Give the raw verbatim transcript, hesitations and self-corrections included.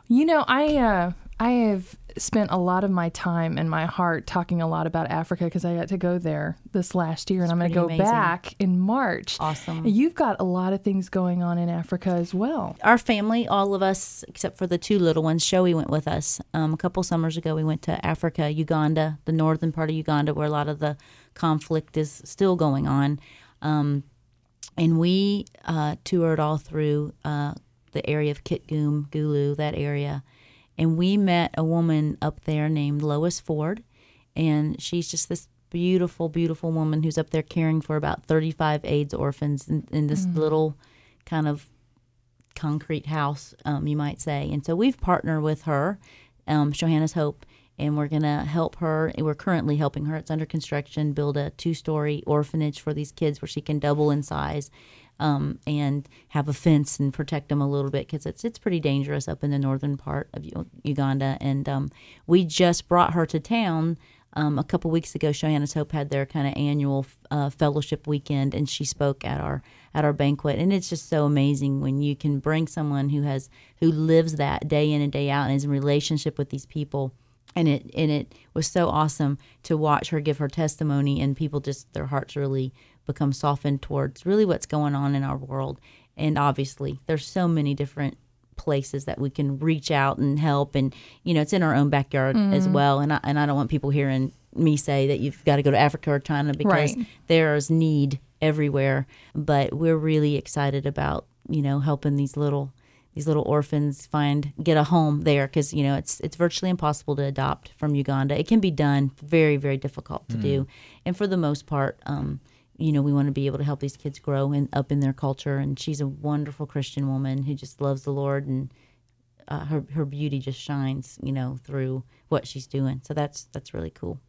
You know, I uh, I have spent a lot of my time and my heart talking a lot about Africa because I got to go there this last year, and I'm going to go pretty amazing. back in March. Awesome. And you've got a lot of things going on in Africa as well. Our family, all of us, except for the two little ones, Shoei went with us. Um, a couple summers ago, we went to Africa, Uganda, the northern part of Uganda, where a lot of the conflict is still going on. Um, and we uh, toured all through uh, the area of Kitgum, Gulu, that area. And we met a woman up there named Lois Ford. And she's just this beautiful, beautiful woman who's up there caring for about thirty-five AIDS orphans in, in this mm. little kind of concrete house, um, you might say. And so we've partnered with her, um, Shohana's Hope, and we're going to help her. We're currently helping her. It's under construction, build a two-story orphanage for these kids where she can double in size um, and have a fence and protect them a little bit because it's, it's pretty dangerous up in the northern part of U- Uganda. And um, we just brought her to town Um, a couple weeks ago. Shohana's Hope had their kind of annual uh, fellowship weekend, and she spoke at our at our banquet. And it's just so amazing when you can bring someone who has who lives that day in and day out and is in relationship with these people. And it and it was so awesome to watch her give her testimony, and people just their hearts really become softened towards really what's going on in our world. And obviously, there's so many different places that we can reach out and help, and you know it's in our own backyard mm. as well. And I, and I don't want people hearing me say that you've got to go to Africa or China because right. there's need everywhere. But we're really excited about you know helping these little these little orphans find get a home there because you know it's it's virtually impossible to adopt from Uganda. It can be done, very very difficult to mm. do, and for the most part. Um, You know, we want to be able to help these kids grow and up in their culture. And she's a wonderful Christian woman who just loves the Lord, and uh, her her beauty just shines, you know, through what she's doing. So that's that's really cool.